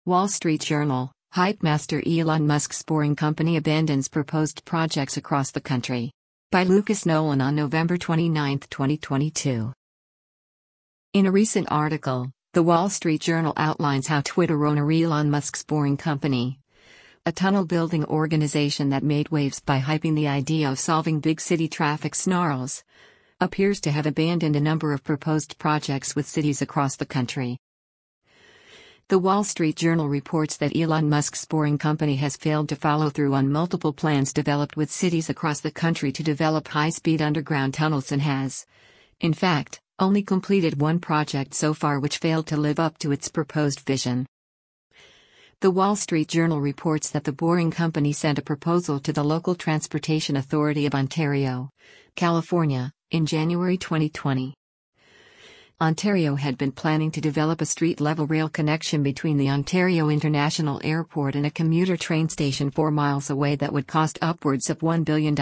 Wall Street Journal, Hype Master Elon Musk's Boring Company abandons proposed projects across the country. By Lucas Nolan on November 29, 2022. In a recent article, The Wall Street Journal outlines how Twitter owner Elon Musk's Boring Company, a tunnel-building organization that made waves by hyping the idea of solving big city traffic snarls, appears to have abandoned a number of proposed projects with cities across the country. The Wall Street Journal reports that Elon Musk's Boring Company has failed to follow through on multiple plans developed with cities across the country to develop high-speed underground tunnels and has, in fact, only completed one project so far which failed to live up to its proposed vision. The Wall Street Journal reports that the Boring Company sent a proposal to the local Transportation Authority of Ontario, California, in January 2020. Ontario had been planning to develop a street-level rail connection between the Ontario International Airport and a commuter train station 4 miles away that would cost upwards of $1 billion.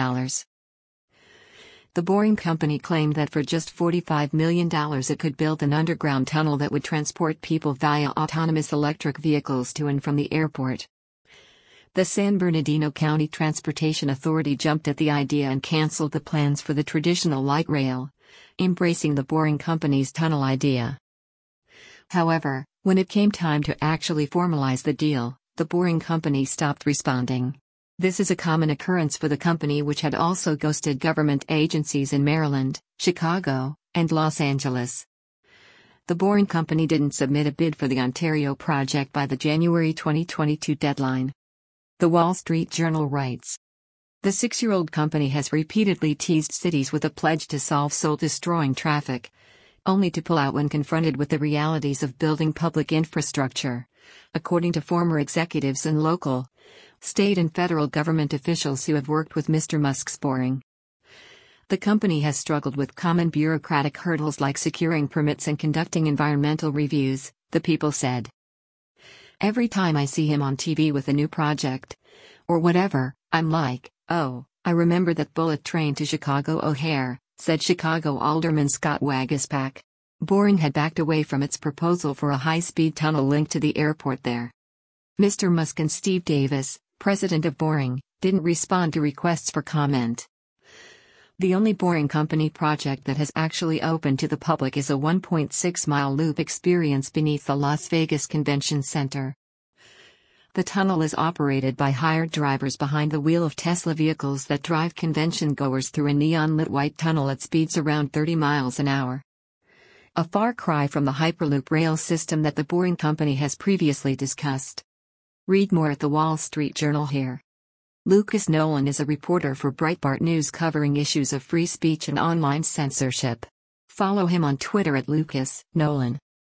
The Boring Company claimed that for just $45 million it could build an underground tunnel that would transport people via autonomous electric vehicles to and from the airport. The San Bernardino County Transportation Authority jumped at the idea and canceled the plans for the traditional light rail, embracing the Boring Company's tunnel idea. However, when it came time to actually formalize the deal, the Boring Company stopped responding. This is a common occurrence for the company, which had also ghosted government agencies in Maryland, Chicago, and Los Angeles. The Boring Company didn't submit a bid for the Ontario project by the January 2022 deadline. The Wall Street Journal writes, the 6-year-old company has repeatedly teased cities with a pledge to solve soul-destroying traffic, only to pull out when confronted with the realities of building public infrastructure, according to former executives and local, state and federal government officials who have worked with Mr. Musk's Boring. The company has struggled with common bureaucratic hurdles like securing permits and conducting environmental reviews, the People said. Every time I see him on TV with a new project, or whatever, I'm like, oh, I remember that bullet train to Chicago O'Hare, said Chicago Alderman Scott Waguespack. Boring had backed away from its proposal for a high-speed tunnel linked to the airport there. Mr. Musk and Steve Davis, president of Boring, didn't respond to requests for comment. The only Boring Company project that has actually opened to the public is a 1.6-mile loop experience beneath the Las Vegas Convention Center. The tunnel is operated by hired drivers behind the wheel of Tesla vehicles that drive convention-goers through a neon-lit white tunnel at speeds around 30 miles an hour. A far cry from the Hyperloop rail system that the Boring Company has previously discussed. Read more at the Wall Street Journal here. Lucas Nolan is a reporter for Breitbart News covering issues of free speech and online censorship. Follow him on Twitter at Lucas Nolan.